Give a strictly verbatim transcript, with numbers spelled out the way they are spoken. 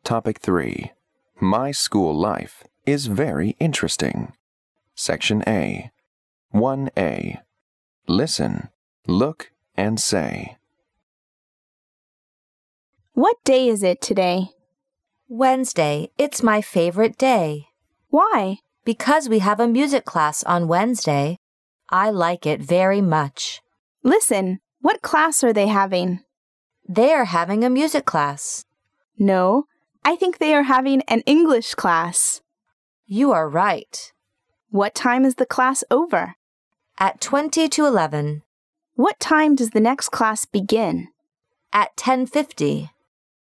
Topic three. My school life is very interesting. Section A. one A. Listen, look, and say. What day is it today? Wednesday. It's my favorite day. Why? Because we have a music class on Wednesday. I like it very much. Listen, what class are they having? They are having a music class. No, I think they are having an English class. You are right. What time is the class over? At twenty to eleven. What time does the next class begin? At ten fifty.